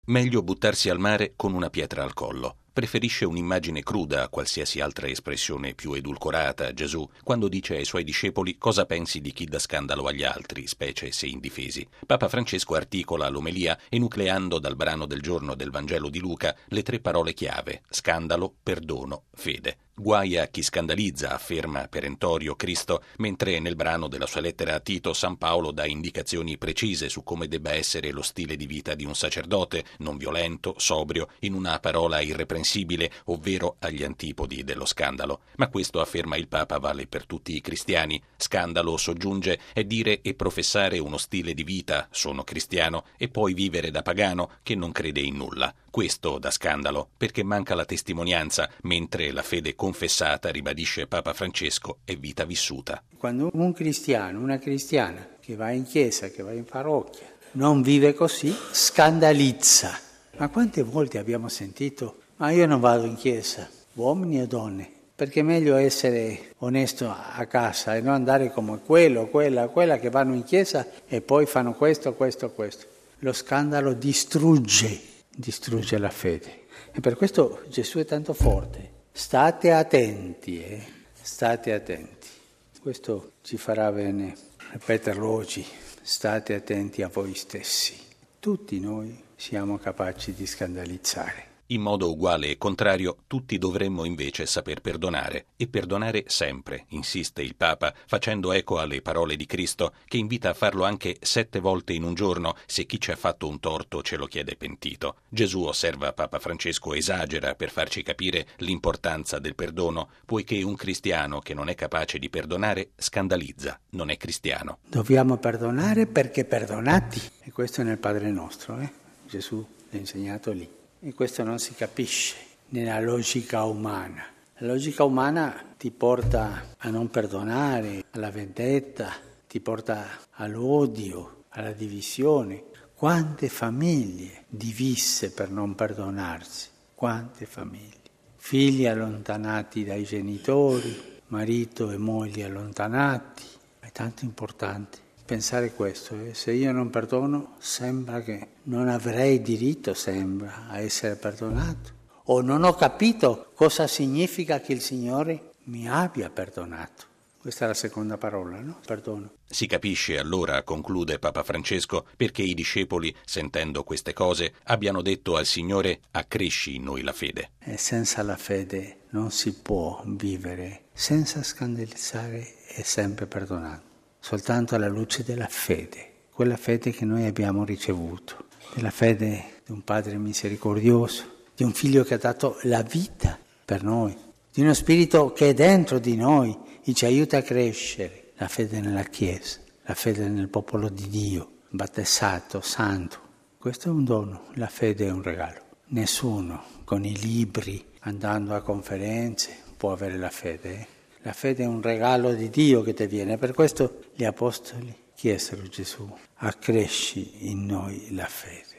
Meglio buttarsi al mare con una pietra al collo. Preferisce un'immagine cruda a qualsiasi altra espressione più edulcorata, Gesù, quando dice ai suoi discepoli cosa pensi di chi dà scandalo agli altri, specie se indifesi. Papa Francesco articola l'omelia enucleando dal brano del giorno del Vangelo di Luca le 3 parole chiave: scandalo, perdono, fede. Guai a chi scandalizza, afferma perentorio Cristo, mentre nel brano della sua lettera a Tito San Paolo dà indicazioni precise su come debba essere lo stile di vita di un sacerdote, non violento, sobrio, in una parola irreprensibile, ovvero agli antipodi dello scandalo. Ma questo, afferma il Papa, vale per tutti i cristiani. Scandalo, soggiunge, è dire e professare uno stile di vita, sono cristiano, e poi vivere da pagano che non crede in nulla. Questo dà scandalo, perché manca la testimonianza, mentre la fede confessata, ribadisce Papa Francesco, è vita vissuta. Quando un cristiano, una cristiana che va in chiesa, che va in parrocchia, non vive così, scandalizza. Ma quante volte abbiamo sentito: ma io non vado in chiesa, uomini e donne, perché è meglio essere onesto a casa e non andare come quella che vanno in chiesa e poi fanno questo. Lo scandalo distrugge la fede. E per questo Gesù è tanto forte. State attenti. Questo ci farà bene ripeterlo oggi. State attenti a voi stessi. Tutti noi siamo capaci di scandalizzare. In modo uguale e contrario, tutti dovremmo invece saper perdonare, e perdonare sempre, insiste il Papa, facendo eco alle parole di Cristo, che invita a farlo anche 7 volte in un giorno, se chi ci ha fatto un torto ce lo chiede pentito. Gesù, osserva Papa Francesco, esagera per farci capire l'importanza del perdono, poiché un cristiano che non è capace di perdonare scandalizza, non è cristiano. Dobbiamo perdonare perché perdonati, e questo è nel Padre nostro, Gesù l'ha insegnato lì. E questo non si capisce nella logica umana. La logica umana ti porta a non perdonare, alla vendetta, ti porta all'odio, alla divisione. Quante famiglie divise per non perdonarsi? Quante famiglie? Figli allontanati dai genitori, marito e moglie allontanati. È tanto importante pensare questo, se io non perdono sembra che non avrei diritto, a essere perdonato, o non ho capito cosa significa che il Signore mi abbia perdonato. Questa è la seconda parola, no? Perdono. Si capisce allora, conclude Papa Francesco, perché i discepoli, sentendo queste cose, abbiano detto al Signore: accresci in noi la fede. E senza la fede non si può vivere senza scandalizzare e sempre perdonando. Soltanto alla luce della fede, quella fede che noi abbiamo ricevuto, della fede di un Padre misericordioso, di un Figlio che ha dato la vita per noi, di uno Spirito che è dentro di noi e ci aiuta a crescere, la fede nella Chiesa, la fede nel popolo di Dio, battezzato, santo. Questo è un dono, la fede è un regalo. Nessuno con i libri, andando a conferenze, può avere la fede. La fede è un regalo di Dio che ti viene. Per questo gli apostoli chiesero a Gesù: accresci in noi la fede.